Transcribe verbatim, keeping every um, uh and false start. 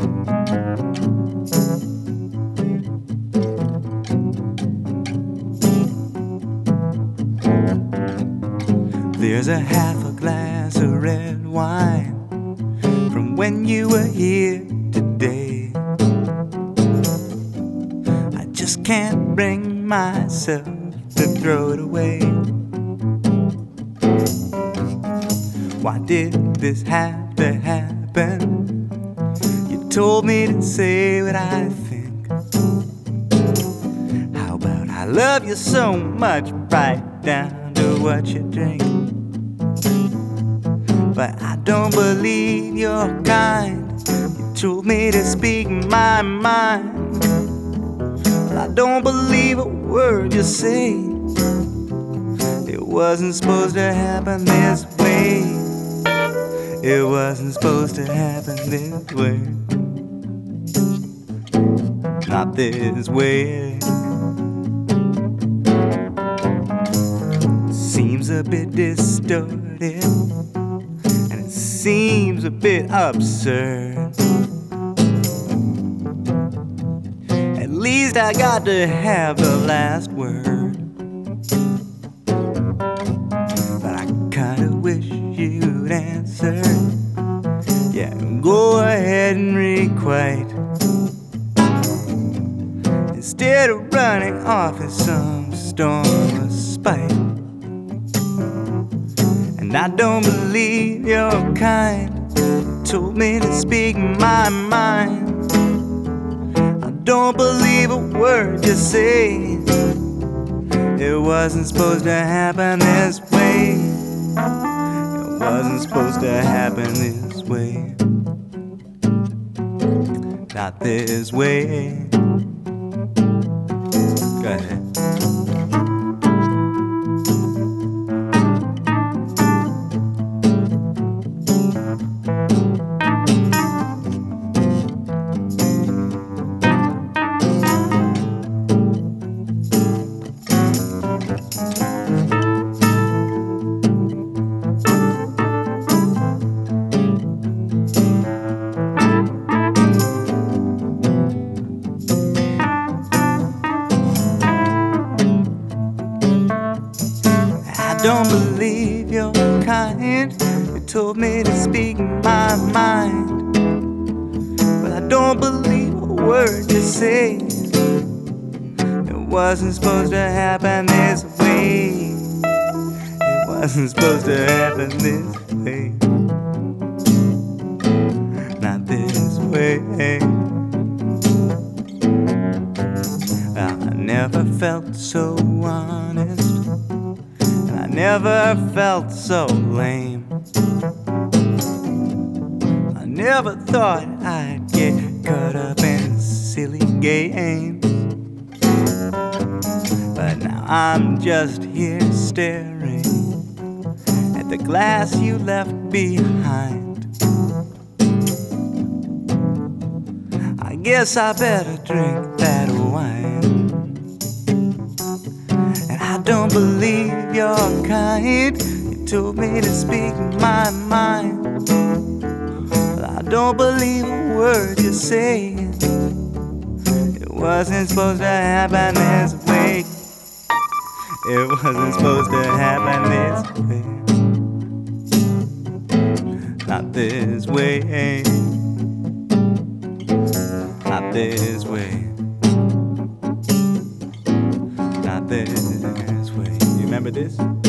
There's a half a glass of red wine from when you were here today. I just can't bring myself to throw it away. Why did this have to happen? You told me to say what I think. How about I love you so much, right down to what you drink? But I don't believe you're kind. You told me to speak my mind. But I don't believe a word you say. It wasn't supposed to happen this way. It wasn't supposed to happen this way. Not this way. Seems a bit distorted, and it seems a bit absurd. At least I got to have the last word. But I kinda wish you'd answer. Yeah, go ahead and requite, instead of running off in some storm of spite. And I don't believe you're kind. You told me to speak my mind. I don't believe a word you say. It wasn't supposed to happen this way. It wasn't supposed to happen this way. Not this way. Go ahead. I don't believe you're kind. You told me to speak my mind. But I don't believe a word you say. It wasn't supposed to happen this way. It wasn't supposed to happen this way. Not this way. I never felt so honest. I never felt so lame. I never thought I'd get caught up in silly games. But now I'm just here staring at the glass you left behind. I guess I better drink that wine. I don't believe you're kind. You told me to speak my mind. But I don't believe a word you say. It wasn't supposed to happen this way. It wasn't supposed to happen this way. Not this way. Not this way. Not this way. You remember this?